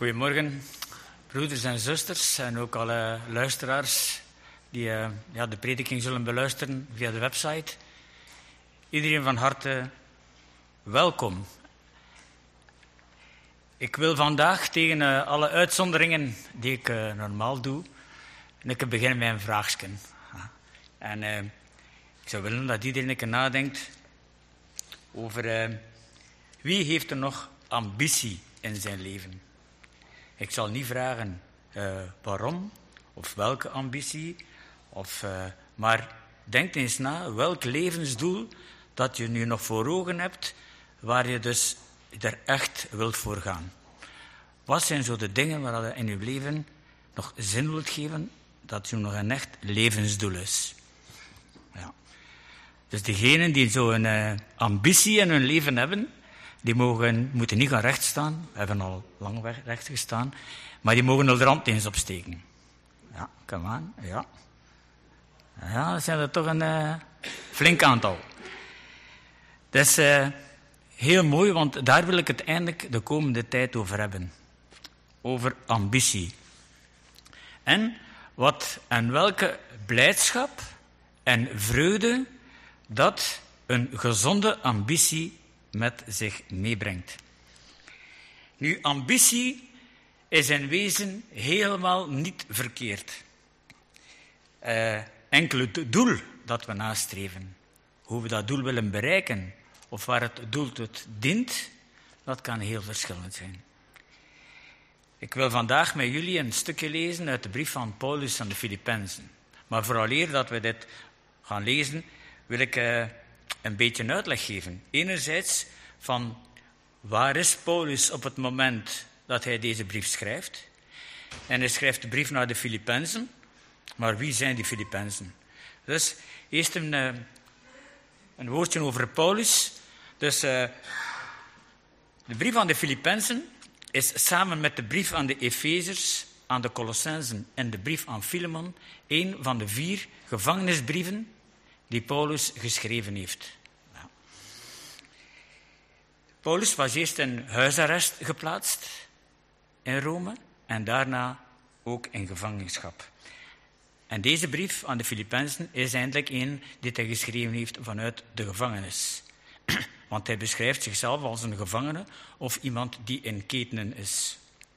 Goedemorgen, broeders en zusters en ook alle luisteraars die de prediking zullen beluisteren via de website. Iedereen van harte welkom. Ik wil vandaag tegen alle uitzonderingen die ik normaal doe, ik beginnen met een vraagje. En ik zou willen dat iedereen een keer nadenkt over wie heeft er nog ambitie in zijn leven. Ik zal niet vragen waarom of welke ambitie, maar denk eens na welk levensdoel dat je nu nog voor ogen hebt, waar je dus er echt wilt voor gaan. Wat zijn zo de dingen waar je in je leven nog zin wilt geven, dat je nog een echt levensdoel is? Ja. Dus degenen die zo'n ambitie in hun leven hebben, die moeten niet gaan rechtstaan. We hebben al lang recht gestaan. Maar die mogen er de rand eens opsteken. Ja, kom aan. Ja. Ja, dat zijn er toch een flink aantal. Dat is heel mooi, want daar wil ik het eindelijk de komende tijd over hebben. Over ambitie. En welke blijdschap en vreugde dat een gezonde ambitie met zich meebrengt. Nu, ambitie is in wezen helemaal niet verkeerd. Enkel het doel dat we nastreven, hoe we dat doel willen bereiken, of waar het doel tot dient, dat kan heel verschillend zijn. Ik wil vandaag met jullie een stukje lezen uit de brief van Paulus aan de Filippenzen. Maar vooraleer dat we dit gaan lezen, wil ik een beetje een uitleg geven. Enerzijds van waar is Paulus op het moment dat hij deze brief schrijft. En hij schrijft de brief naar de Filippenzen. Maar wie zijn die Filippenzen? Dus eerst een woordje over Paulus. Dus de brief aan de Filippenzen is samen met de brief aan de Efezers, aan de Colossenzen en de brief aan Filemon een van de 4 gevangenisbrieven die Paulus geschreven heeft. Nou. Paulus was eerst in huisarrest geplaatst in Rome en daarna ook in gevangenschap. En deze brief aan de Filippenzen is eindelijk een die hij geschreven heeft vanuit de gevangenis. Want hij beschrijft zichzelf als een gevangene of iemand die in ketenen is.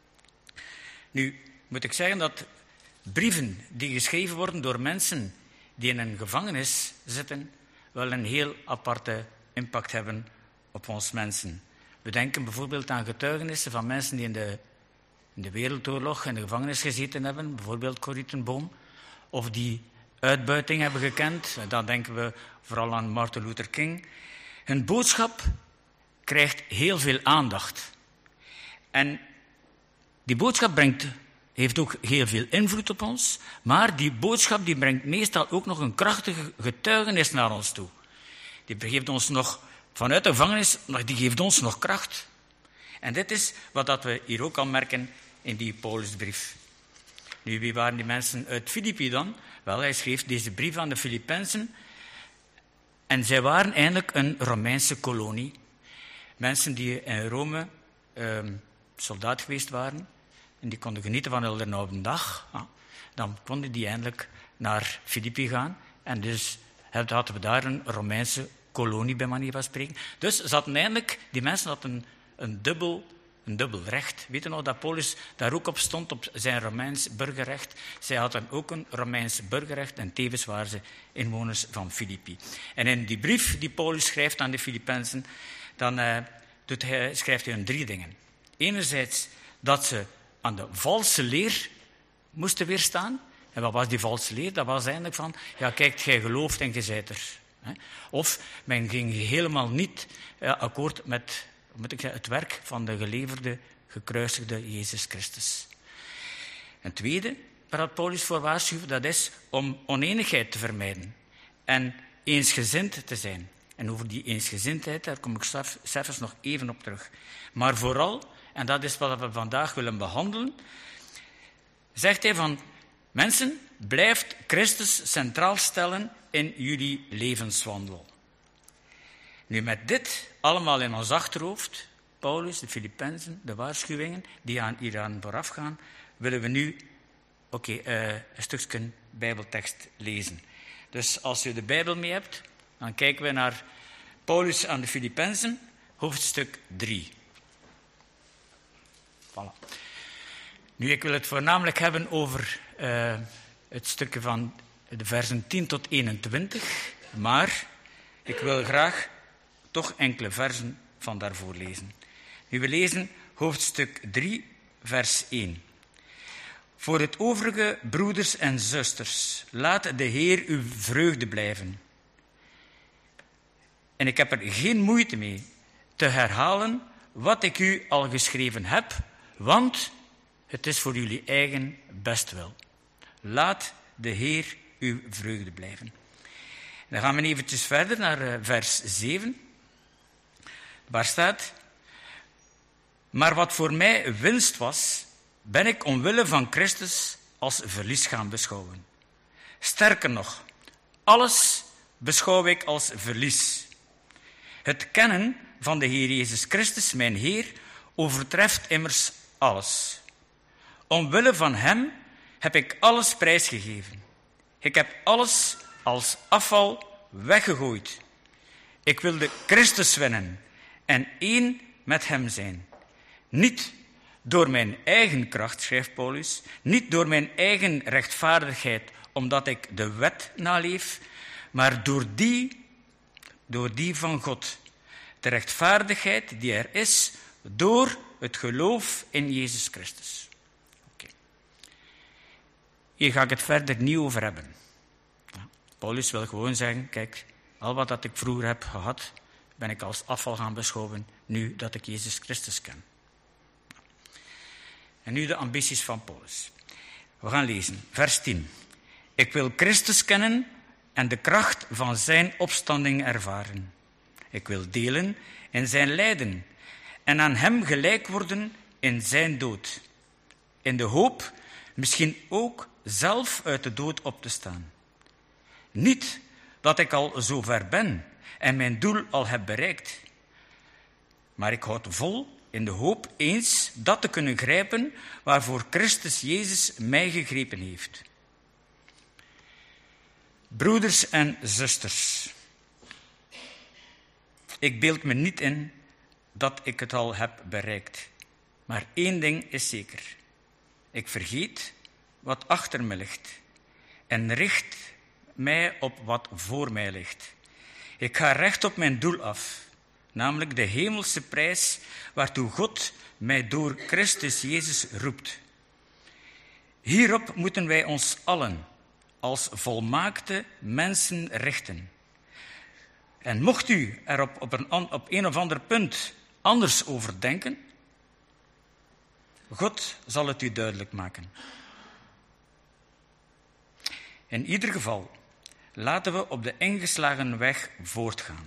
Nu moet ik zeggen dat brieven die geschreven worden door mensen die in een gevangenis zitten, wel een heel aparte impact hebben op ons mensen. We denken bijvoorbeeld aan getuigenissen van mensen die in de Wereldoorlog in de gevangenis gezeten hebben, bijvoorbeeld Corrie ten Boom, of die uitbuiting hebben gekend. Dan denken we vooral aan Martin Luther King. Hun boodschap krijgt heel veel aandacht. En die boodschap heeft ook heel veel invloed op ons, maar die boodschap die brengt meestal ook nog een krachtige getuigenis naar ons toe. Die geeft ons nog, vanuit de gevangenis, die geeft ons nog kracht. En dit is wat we hier ook al merken in die Paulusbrief. Nu, wie waren die mensen uit Filippi dan? Wel, hij schreef deze brief aan de Filippenzen. En zij waren eigenlijk een Romeinse kolonie. Mensen die in Rome soldaat geweest waren. En die konden genieten van hun oude dag. Dan konden die eindelijk naar Filippi gaan. En dus hadden we daar een Romeinse kolonie, bij manier van spreken. Dus die mensen hadden een dubbel recht. Weet je nog dat Paulus daar ook op stond, op zijn Romeins burgerrecht? Zij hadden ook een Romeins burgerrecht en tevens waren ze inwoners van Filippi. En in die brief die Paulus schrijft aan de Filippenzen, dan schrijft hij 3 dingen. Enerzijds dat ze aan de valse leer moesten weerstaan. En wat was die valse leer? Dat was eigenlijk van, ja kijk, jij gelooft en je zijt er. Of men ging helemaal niet akkoord met het werk van de geleverde, gekruisigde Jezus Christus. Een tweede waar Paulus voor waarschuwt, dat is om oneenigheid te vermijden en eensgezind te zijn. En over die eensgezindheid, daar kom ik zelfs nog even op terug. Maar vooral, en dat is wat we vandaag willen behandelen, zegt hij van, mensen, blijft Christus centraal stellen in jullie levenswandel. Nu, met dit allemaal in ons achterhoofd, Paulus, de Filippenzen, de waarschuwingen die hieraan vooraf gaan, willen we nu een stukje Bijbeltekst lezen. Dus als u de Bijbel mee hebt, dan kijken we naar Paulus aan de Filippenzen, hoofdstuk 3. Voilà. Nu, ik wil het voornamelijk hebben over het stukje van de versen 10 tot 21, maar ik wil graag toch enkele versen van daarvoor lezen. Nu, we lezen hoofdstuk 3, vers 1. Voor het overige, broeders en zusters, laat de Heer uw vreugde blijven. En ik heb er geen moeite mee te herhalen wat ik u al geschreven heb, want het is voor jullie eigen bestwil. Laat de Heer uw vreugde blijven. Dan gaan we eventjes verder naar vers 7. Waar staat: maar wat voor mij winst was, ben ik omwille van Christus als verlies gaan beschouwen. Sterker nog, alles beschouw ik als verlies. Het kennen van de Heer Jezus Christus, mijn Heer, overtreft immers alles. Omwille van Hem heb ik alles prijsgegeven. Ik heb alles als afval weggegooid. Ik wilde Christus winnen en één met Hem zijn. Niet door mijn eigen kracht, schrijft Paulus, niet door mijn eigen rechtvaardigheid, omdat ik de wet naleef, maar door die van God. De rechtvaardigheid die er is door het geloof in Jezus Christus. Okay. Hier ga ik het verder niet over hebben. Paulus wil gewoon zeggen, kijk, al wat dat ik vroeger heb gehad, ben ik als afval gaan beschouwen, nu dat ik Jezus Christus ken. En nu de ambities van Paulus. We gaan lezen, vers 10. Ik wil Christus kennen en de kracht van zijn opstanding ervaren. Ik wil delen in zijn lijden en aan hem gelijk worden in zijn dood. In de hoop misschien ook zelf uit de dood op te staan. Niet dat ik al zo ver ben en mijn doel al heb bereikt. Maar ik houd vol in de hoop eens dat te kunnen grijpen waarvoor Christus Jezus mij gegrepen heeft. Broeders en zusters, ik beeld me niet in dat ik het al heb bereikt. Maar één ding is zeker. Ik vergeet wat achter me ligt en richt mij op wat voor mij ligt. Ik ga recht op mijn doel af, namelijk de hemelse prijs waartoe God mij door Christus Jezus roept. Hierop moeten wij ons allen als volmaakte mensen richten. En mocht u er op een of ander punt anders over denken, God zal het u duidelijk maken. In ieder geval, laten we op de ingeslagen weg voortgaan.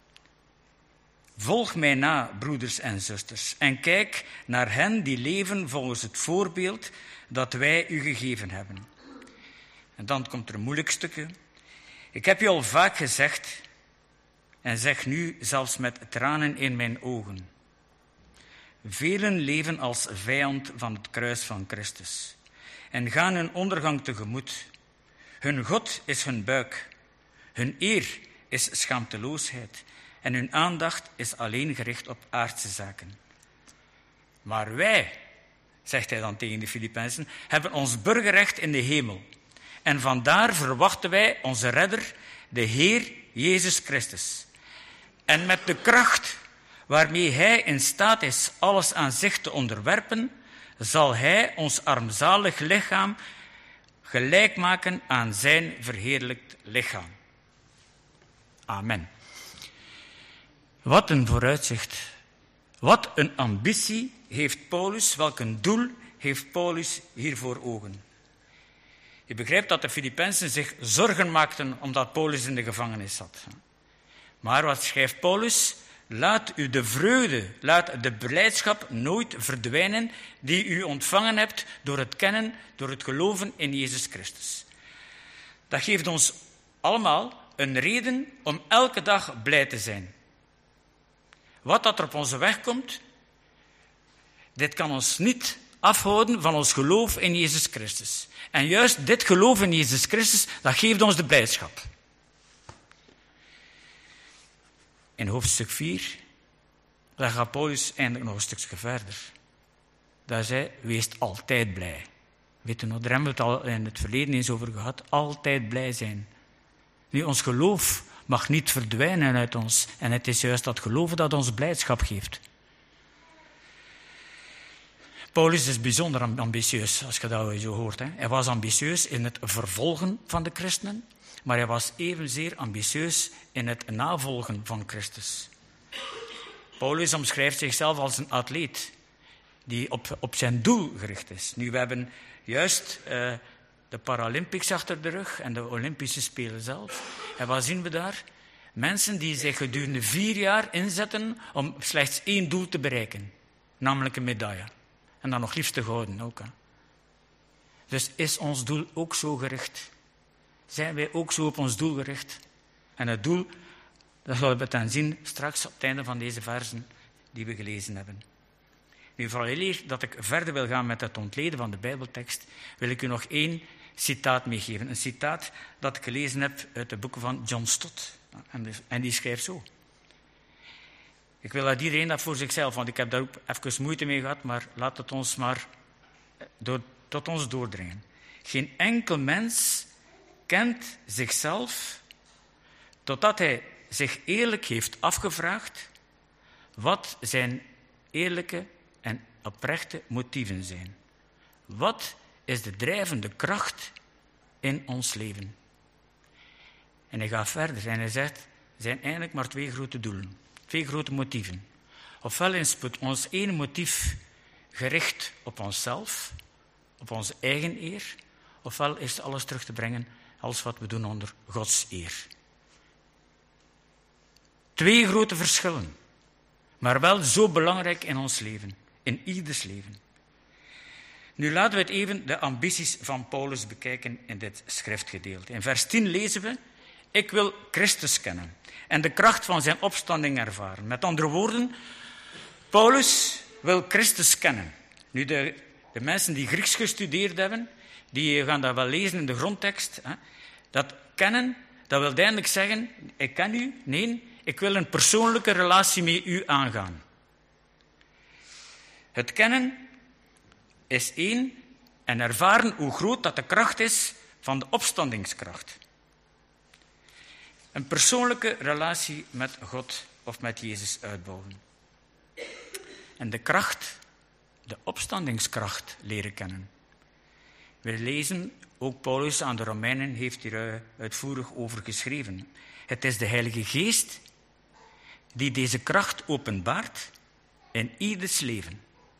Volg mij na, broeders en zusters, en kijk naar hen die leven volgens het voorbeeld dat wij u gegeven hebben. En dan komt er een moeilijk stukje. Ik heb u al vaak gezegd, en zeg nu zelfs met tranen in mijn ogen. Velen leven als vijand van het kruis van Christus en gaan hun ondergang tegemoet. Hun God is hun buik, hun eer is schaamteloosheid en hun aandacht is alleen gericht op aardse zaken. Maar wij, zegt hij dan tegen de Filippenzen, hebben ons burgerrecht in de hemel. En vandaar verwachten wij onze redder, de Heer Jezus Christus. En met de kracht waarmee hij in staat is alles aan zich te onderwerpen, zal hij ons armzalig lichaam gelijk maken aan zijn verheerlijkt lichaam. Amen. Wat een vooruitzicht. Wat een ambitie heeft Paulus, welk een doel heeft Paulus hier voor ogen. Je begrijpt dat de Filippenzen zich zorgen maakten omdat Paulus in de gevangenis zat. Maar wat schrijft Paulus? Laat u de vreugde, laat de blijdschap nooit verdwijnen die u ontvangen hebt door het kennen, door het geloven in Jezus Christus. Dat geeft ons allemaal een reden om elke dag blij te zijn. Wat dat er op onze weg komt, dit kan ons niet afhouden van ons geloof in Jezus Christus. En juist dit geloof in Jezus Christus, dat geeft ons de blijdschap. In hoofdstuk 4, daar gaat Paulus eindelijk nog een stukje verder. Daar zei, wees altijd blij. Weet u nog, daar hebben we het al in het verleden eens over gehad. Altijd blij zijn. Nu, ons geloof mag niet verdwijnen uit ons. En het is juist dat geloven dat ons blijdschap geeft. Paulus is bijzonder ambitieus, als je dat zo hoort. Hij was ambitieus in het vervolgen van de christenen, maar hij was evenzeer ambitieus in het navolgen van Christus. Paulus omschrijft zichzelf als een atleet die op zijn doel gericht is. Nu, we hebben juist de Paralympics achter de rug en de Olympische Spelen zelf. En wat zien we daar? Mensen die zich gedurende 4 jaar inzetten om slechts 1 doel te bereiken, namelijk een medaille. En dan nog liefst te houden ook. Hè. Dus is ons doel ook zo gericht? Zijn wij ook zo op ons doel gericht? En het doel, dat zullen we dan zien straks op het einde van deze versen die we gelezen hebben. Nu, vooraleer dat ik verder wil gaan met het ontleden van de Bijbeltekst, wil ik u nog 1 citaat meegeven. Een citaat dat ik gelezen heb uit de boeken van John Stott. En die schrijft zo. Ik wil dat iedereen dat voor zichzelf, want ik heb daar ook even moeite mee gehad, maar laat het ons maar tot ons doordringen. Geen enkel mens kent zichzelf totdat hij zich eerlijk heeft afgevraagd wat zijn eerlijke en oprechte motieven zijn. Wat is de drijvende kracht in ons leven? En hij gaat verder en hij zegt, er zijn eigenlijk maar 2 grote doelen. 2 grote motieven. Ofwel is ons ene motief gericht op onszelf, op onze eigen eer, ofwel is alles terug te brengen als wat we doen onder Gods eer. 2 grote verschillen, maar wel zo belangrijk in ons leven, in ieders leven. Nu laten we het even de ambities van Paulus bekijken in dit schriftgedeelte. In vers 10 lezen we, ik wil Christus kennen en de kracht van zijn opstanding ervaren. Met andere woorden, Paulus wil Christus kennen. Nu, de mensen die Grieks gestudeerd hebben, die gaan dat wel lezen in de grondtekst. Hè. Dat kennen, dat wil duidelijk zeggen, ik ken u. Nee, ik wil een persoonlijke relatie met u aangaan. Het kennen is 1 en ervaren hoe groot dat de kracht is van de opstandingskracht. Een persoonlijke relatie met God of met Jezus uitbouwen. En de kracht, de opstandingskracht leren kennen. We lezen, ook Paulus aan de Romeinen heeft hier uitvoerig over geschreven. Het is de Heilige Geest die deze kracht openbaart in ieders leven.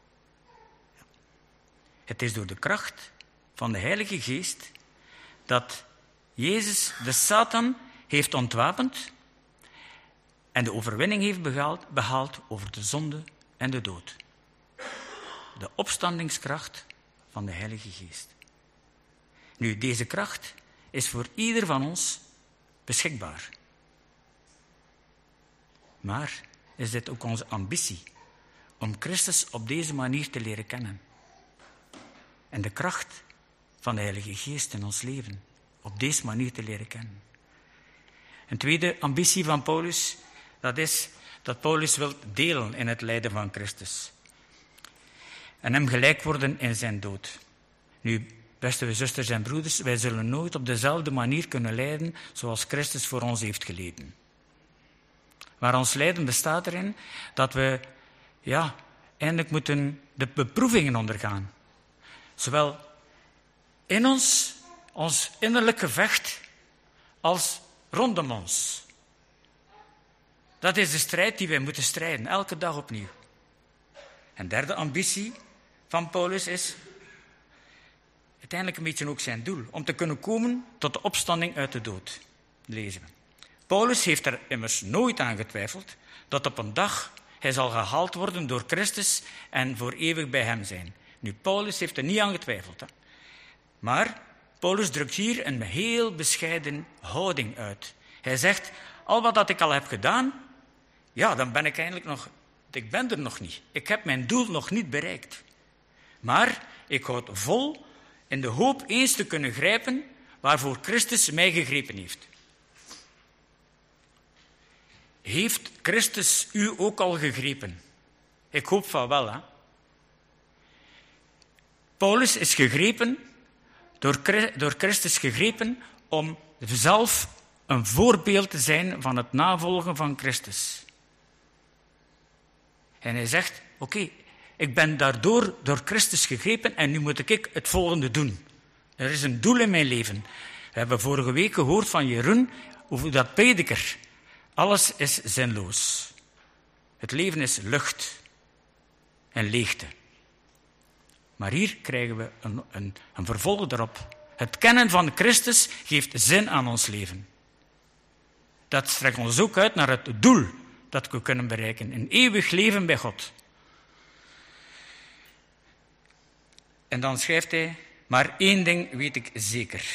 Het is door de kracht van de Heilige Geest dat Jezus de Satan heeft ontwapend en de overwinning heeft behaald over de zonde en de dood. De opstandingskracht van de Heilige Geest. Nu, deze kracht is voor ieder van ons beschikbaar. Maar is dit ook onze ambitie om Christus op deze manier te leren kennen? En de kracht van de Heilige Geest in ons leven op deze manier te leren kennen. Een tweede ambitie van Paulus, dat is dat Paulus wil delen in het lijden van Christus. En hem gelijk worden in zijn dood. Nu, beste zusters en broeders, wij zullen nooit op dezelfde manier kunnen lijden zoals Christus voor ons heeft geleden. Maar ons lijden bestaat erin dat we, eindelijk moeten de beproevingen ondergaan. Zowel in ons innerlijk gevecht, als rondom ons. Dat is de strijd die wij moeten strijden, elke dag opnieuw. Een derde ambitie van Paulus is uiteindelijk een beetje ook zijn doel, om te kunnen komen tot de opstanding uit de dood, lezen we. Paulus heeft er immers nooit aan getwijfeld dat op een dag hij zal gehaald worden door Christus en voor eeuwig bij hem zijn. Nu, Paulus heeft er niet aan getwijfeld. Hè. Maar Paulus drukt hier een heel bescheiden houding uit. Hij zegt, al wat dat ik al heb gedaan, dan ben ik eigenlijk nog ik ben er nog niet. Ik heb mijn doel nog niet bereikt. Maar ik houd vol in de hoop eens te kunnen grijpen waarvoor Christus mij gegrepen heeft. Heeft Christus u ook al gegrepen? Ik hoop van wel, hè? Paulus is gegrepen, door Christus gegrepen, om zelf een voorbeeld te zijn van het navolgen van Christus. En hij zegt, oké, ik ben daardoor door Christus gegrepen en nu moet ik het volgende doen. Er is een doel in mijn leven. We hebben vorige week gehoord van Jeroen over dat prediker. Alles is zinloos. Het leven is lucht en leegte. Maar hier krijgen we een vervolg erop. Het kennen van Christus geeft zin aan ons leven. Dat strekt ons ook uit naar het doel dat we kunnen bereiken. Een eeuwig leven bij God. En dan schrijft hij, maar één ding weet ik zeker.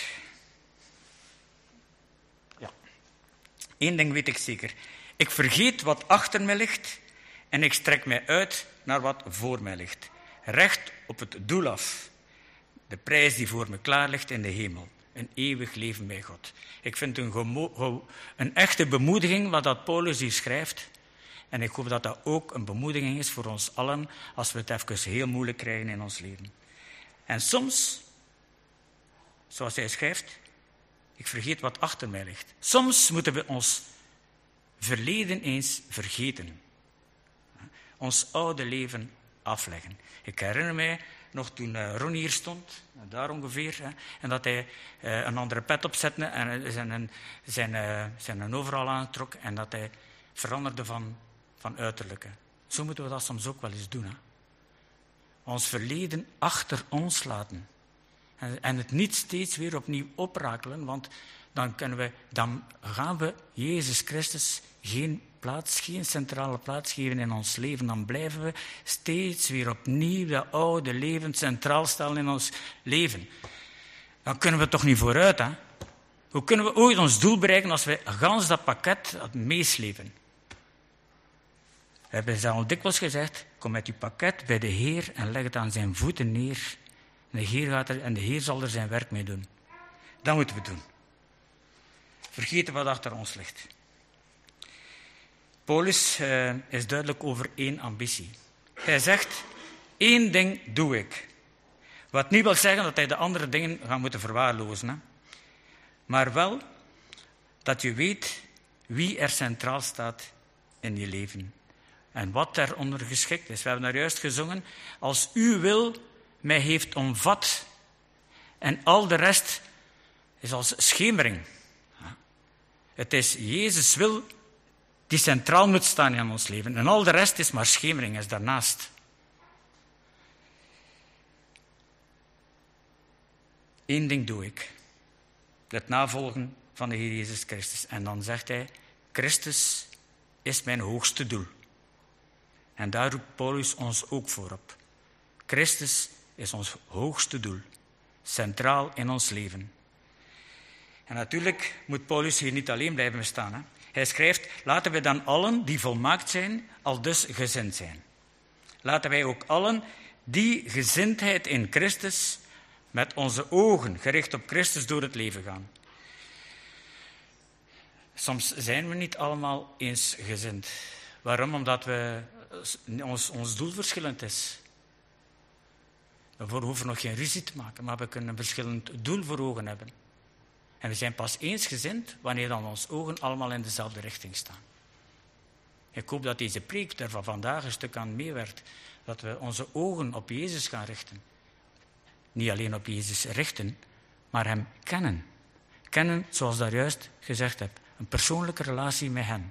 Ja, één ding weet ik zeker. Ik vergeet wat achter mij ligt en ik strek mij uit naar wat voor mij ligt. Recht op het doel af. De prijs die voor me klaar ligt in de hemel. Een eeuwig leven bij God. Ik vind een echte bemoediging wat dat Paulus hier schrijft. En ik hoop dat dat ook een bemoediging is voor ons allen als we het even heel moeilijk krijgen in ons leven. En soms, zoals hij schrijft, ik vergeet wat achter mij ligt. Soms moeten we ons verleden eens vergeten. Ons oude leven afleggen. Ik herinner mij nog toen Ron hier stond, daar ongeveer, en dat hij een andere pet opzette en zijn overal aantrok en dat hij veranderde van uiterlijke. Zo moeten we dat soms ook wel eens doen. Hè? Ons verleden achter ons laten. En het niet steeds weer opnieuw oprakelen, want dan gaan we Jezus Christus geen centrale plaats geven in ons leven. Dan blijven we steeds weer opnieuw dat oude leven centraal stellen in ons leven. Dan kunnen we toch niet vooruit, hè? Hoe kunnen we ooit ons doel bereiken als we gans dat pakket meeslepen? We hebben al dikwijls gezegd, kom met uw pakket bij de Heer en leg het aan zijn voeten neer. En de Heer zal er zijn werk mee doen. Dat moeten we doen. Vergeten wat achter ons ligt. Paulus is duidelijk over één ambitie. Hij zegt, één ding doe ik. Wat niet wil zeggen dat hij de andere dingen gaat moeten verwaarlozen. Hè? Maar wel dat je weet wie er centraal staat in je leven. En wat daaronder geschikt is. We hebben daar juist gezongen. Als uw wil mij heeft omvat. En al de rest is als schemering. Het is Jezus' wil die centraal moet staan in ons leven. En al de rest is maar schemering, is daarnaast. Eén ding doe ik. Het navolgen van de Heer Jezus Christus. En dan zegt hij, Christus is mijn hoogste doel. En daar roept Paulus ons ook voor op. Christus is ons hoogste doel. Centraal in ons leven. En natuurlijk moet Paulus hier niet alleen blijven staan. Hè. Hij schrijft, laten wij dan allen die volmaakt zijn, aldus gezind zijn. Laten wij ook allen die gezindheid in Christus met onze ogen gericht op Christus door het leven gaan. Soms zijn we niet allemaal eensgezind. Waarom? Omdat ons doel verschillend is. We hoeven nog geen ruzie te maken, maar we kunnen een verschillend doel voor ogen hebben. En we zijn pas eensgezind wanneer dan onze ogen allemaal in dezelfde richting staan. Ik hoop dat deze preek er van vandaag een stuk aan meewerkt. Dat we onze ogen op Jezus gaan richten. Niet alleen op Jezus richten, maar hem kennen. Kennen, zoals daar juist gezegd heb. Een persoonlijke relatie met hem.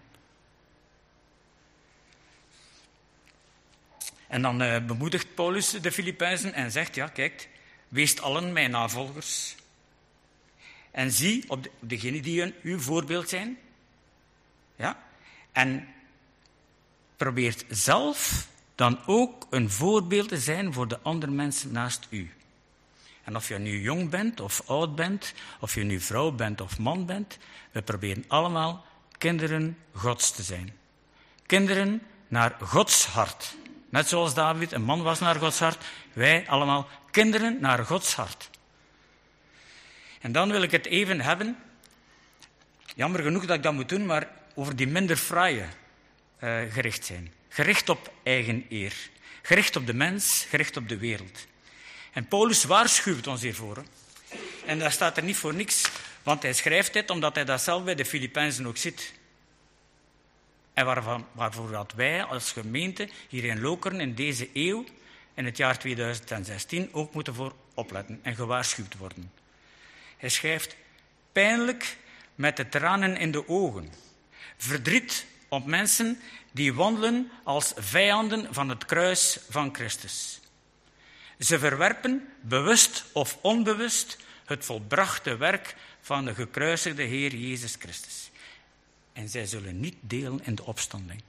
En dan bemoedigt Paulus de Filippenzen en zegt, ja kijk, wees allen mijn navolgers. En zie op degenen die uw voorbeeld zijn. Ja? En probeert zelf dan ook een voorbeeld te zijn voor de andere mensen naast u. En of je nu jong bent of oud bent, of je nu vrouw bent of man bent, we proberen allemaal kinderen Gods te zijn. Kinderen naar Gods hart. Net zoals David een man was naar Gods hart, wij allemaal kinderen naar Gods hart. En dan wil ik het even hebben, jammer genoeg dat ik dat moet doen, maar over die minder fraaie gericht zijn. Gericht op eigen eer. Gericht op de mens, gericht op de wereld. En Paulus waarschuwt ons hiervoor. Hè. En dat staat er niet voor niks, want hij schrijft dit omdat hij dat zelf bij de Filipijnzen ook ziet. En waarvoor dat wij als gemeente hier in Lokeren in deze eeuw, in het jaar 2016, ook moeten voor opletten en gewaarschuwd worden. Hij schrijft, pijnlijk met de tranen in de ogen. Verdriet op mensen die wandelen als vijanden van het kruis van Christus. Ze verwerpen, bewust of onbewust, het volbrachte werk van de gekruisigde Heer Jezus Christus. En zij zullen niet delen in de opstanding.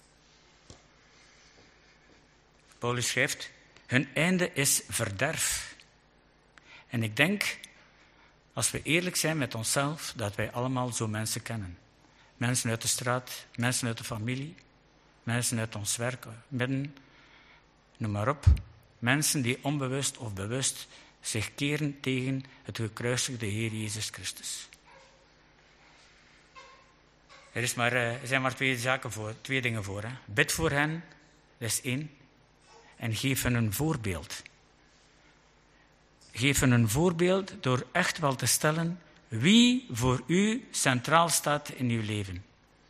Paulus schrijft, hun einde is verderf. En ik denk, als we eerlijk zijn met onszelf, dat wij allemaal zo mensen kennen. Mensen uit de straat, mensen uit de familie, mensen uit ons werk, midden, noem maar op. Mensen die onbewust of bewust zich keren tegen het gekruisigde Heer Jezus Christus. Er zijn maar twee dingen voor. Hè. Bid voor hen, dat is 1. En geef hen een voorbeeld. Geef hen een voorbeeld door echt wel te stellen wie voor u centraal staat in uw leven.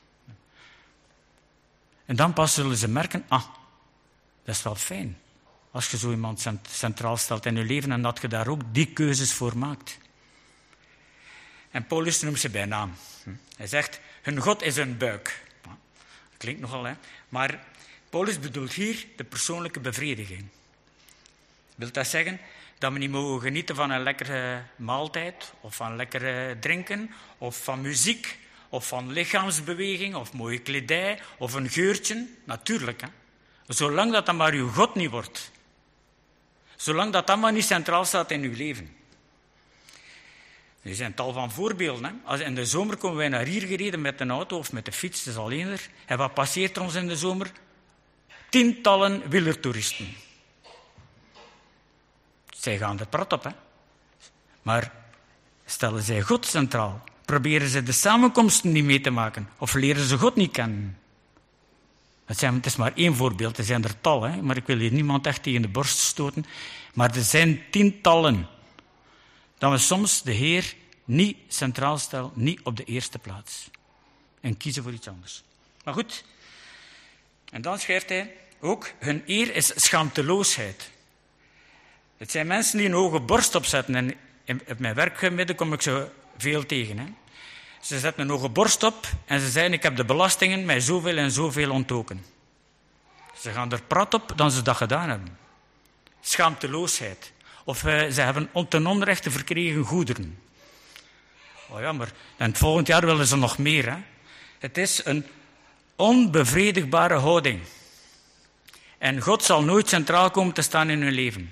En dan pas zullen ze merken, dat is wel fijn. Als je zo iemand centraal stelt in je leven en dat je daar ook die keuzes voor maakt. En Paulus noemt ze bij naam. Hij zegt, hun God is hun buik. Dat klinkt nogal, hè. Maar Paulus bedoelt hier de persoonlijke bevrediging. Wil dat zeggen dat we niet mogen genieten van een lekkere maaltijd, of van lekkere drinken, of van muziek, of van lichaamsbeweging, of mooie kledij, of een geurtje? Natuurlijk, hè. Zolang dat maar uw God niet wordt. Zolang dat maar niet centraal staat in uw leven. Er zijn tal van voorbeelden. Hè. In de zomer komen wij naar hier gereden met een auto of met de fiets, dat is al eender. En wat passeert er ons in de zomer? Tientallen wielertoeristen. Zij gaan er prat op, hè. Maar stellen zij God centraal? Proberen ze de samenkomsten niet mee te maken? Of leren ze God niet kennen? Het is maar 1 voorbeeld, er zijn er tal, hè? Maar ik wil hier niemand echt tegen de borst stoten. Maar er zijn tientallen. Dat we soms de Heer niet centraal stellen, niet op de eerste plaats. En kiezen voor iets anders. Maar goed, en dan schrijft hij ook, hun eer is schaamteloosheid. Het zijn mensen die een hoge borst opzetten. En in mijn werkgebied kom ik zo veel tegen. Hè. Ze zetten een hoge borst op en ze zeggen, ik heb de belastingen mij zoveel en zoveel ontdoken. Ze gaan er prat op dan ze dat gedaan hebben. Schaamteloosheid. Of ze hebben ten onrechte verkregen goederen. Oh ja, maar en volgend jaar willen ze nog meer. Hè. Het is een onbevredigbare houding. En God zal nooit centraal komen te staan in hun leven.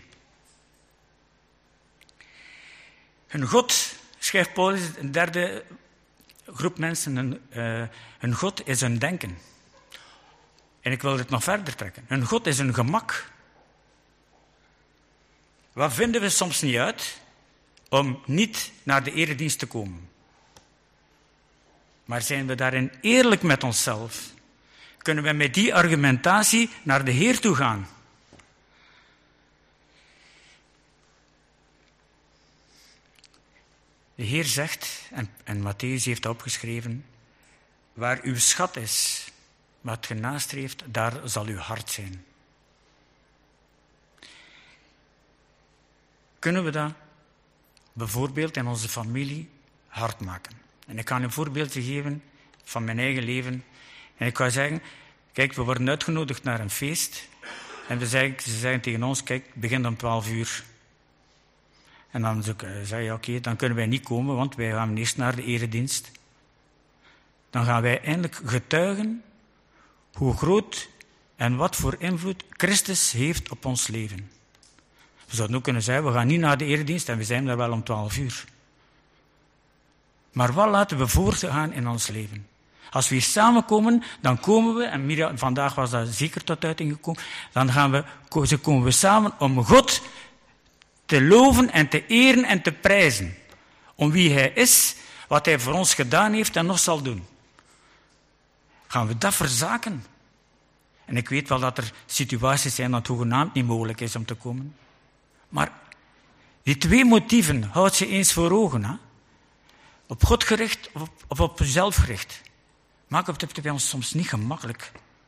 Hun God, schrijft Paulus, een derde groep mensen, hun God is hun denken. En ik wil dit nog verder trekken. Hun God is hun gemak. Wat vinden we soms niet uit om niet naar de eredienst te komen? Maar zijn we daarin eerlijk met onszelf? Kunnen we met die argumentatie naar de Heer toe gaan? De Heer zegt, en Mattheüs heeft dat opgeschreven, waar uw schat is, wat je nastreeft, daar zal uw hart zijn. Kunnen we dat bijvoorbeeld in onze familie hard maken? En ik ga een voorbeeldje geven van mijn eigen leven. En ik ga zeggen, kijk, we worden uitgenodigd naar een feest. En ze zeggen tegen ons, kijk, het begint om 12 uur. En dan zei je, oké, dan kunnen wij niet komen, want wij gaan eerst naar de eredienst. Dan gaan wij eindelijk getuigen hoe groot en wat voor invloed Christus heeft op ons leven. We zouden ook kunnen zeggen, we gaan niet naar de eredienst en we zijn daar wel om 12 uur. Maar wat laten we voortgaan in ons leven? Als we hier samenkomen, dan komen we, en Miriam, vandaag was dat zeker tot uiting gekomen, dan komen we samen om God te loven en te eren en te prijzen. Om wie hij is, wat hij voor ons gedaan heeft en nog zal doen. Gaan we dat verzaken? En ik weet wel dat er situaties zijn dat het hoegenaamd niet mogelijk is om te komen. Maar die twee motieven, houd ze eens voor ogen. Hè? Op God gericht of op jezelf gericht. Maakt het bij ons soms niet gemakkelijk.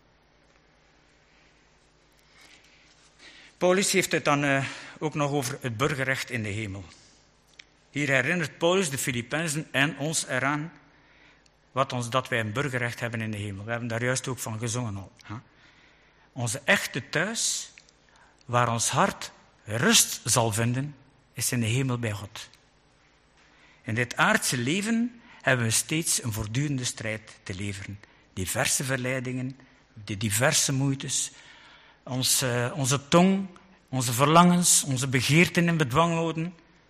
Paulus heeft het dan ook nog over het burgerrecht in de hemel. Hier herinnert Paulus de Filippenzen en ons eraan dat wij een burgerrecht hebben in de hemel. We hebben daar juist ook van gezongen al. Hè? Onze echte thuis, waar ons hart rust zal vinden, is in de hemel bij God. In dit aardse leven hebben we steeds een voortdurende strijd te leveren. Diverse verleidingen, de diverse moeites, onze tong, onze verlangens, onze begeerten in bedwang houden.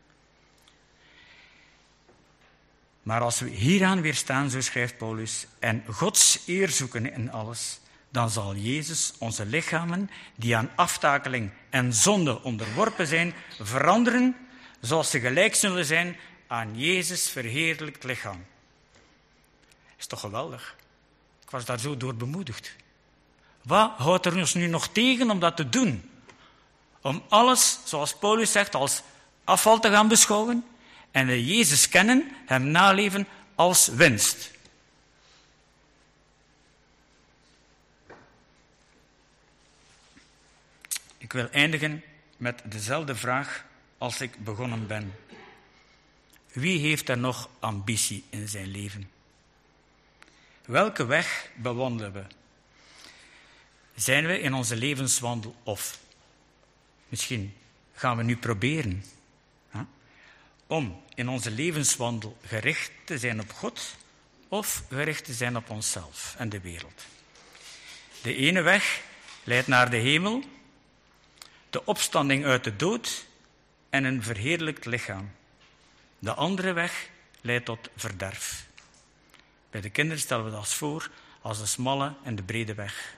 Maar als we hieraan weerstaan, zo schrijft Paulus, en Gods eer zoeken in alles, dan zal Jezus onze lichamen, die aan aftakeling en zonde onderworpen zijn, veranderen, zoals ze gelijk zullen zijn aan Jezus' verheerlijkt lichaam. Is toch geweldig? Ik was daar zo door bemoedigd. Wat houdt er ons nu nog tegen om dat te doen? Om alles, zoals Paulus zegt, als afval te gaan beschouwen en we Jezus kennen, hem naleven als winst. Ik wil eindigen met dezelfde vraag als ik begonnen ben. Wie heeft er nog ambitie in zijn leven? Welke weg bewandelen we? Zijn we in onze levenswandel of? Misschien gaan we nu proberen om in onze levenswandel gericht te zijn op God of gericht te zijn op onszelf en de wereld. De ene weg leidt naar de hemel, de opstanding uit de dood en een verheerlijkt lichaam. De andere weg leidt tot verderf. Bij de kinderen stellen we dat voor als de smalle en de brede weg.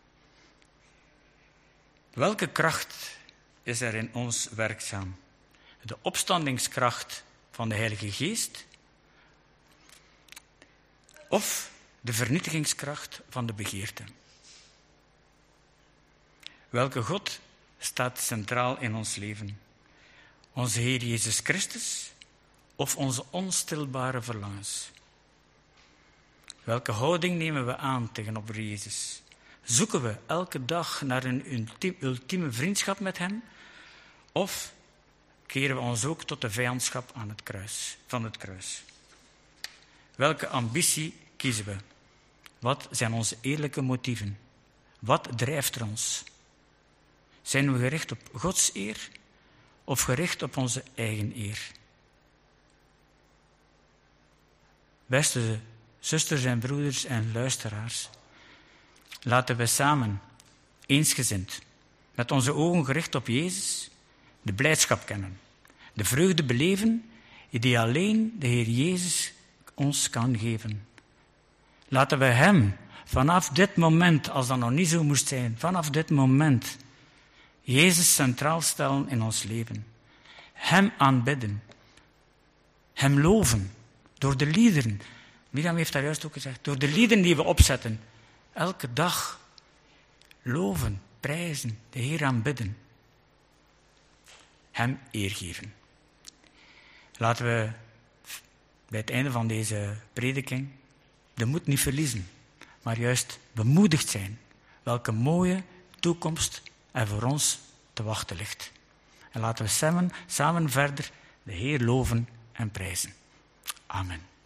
Welke kracht is er in ons werkzaam? De opstandingskracht van de Heilige Geest of de vernietigingskracht van de begeerte? Welke God staat centraal in ons leven? Onze Heer Jezus Christus of onze onstilbare verlangens? Welke houding nemen we aan tegenover Jezus? Zoeken we elke dag naar een ultieme vriendschap met Hem? Of keren we ons ook tot de vijandschap van het kruis? Welke ambitie kiezen we? Wat zijn onze eerlijke motieven? Wat drijft er ons? Zijn we gericht op Gods eer of gericht op onze eigen eer? Beste zusters en broeders en luisteraars, laten we samen, eensgezind, met onze ogen gericht op Jezus, de blijdschap kennen, de vreugde beleven die alleen de Heer Jezus ons kan geven. Laten we Hem vanaf dit moment, als dat nog niet zo moest zijn, vanaf dit moment, Jezus centraal stellen in ons leven. Hem aanbidden. Hem loven. Door de liederen. Miriam heeft daar juist ook gezegd. Door de liederen die we opzetten. Elke dag. Loven, prijzen, de Heer aanbidden. Hem eer geven. Laten we bij het einde van deze prediking de moed niet verliezen. Maar juist bemoedigd zijn. Welke mooie toekomst er voor ons te wachten ligt. En laten we samen verder de Heer loven en prijzen. Amen.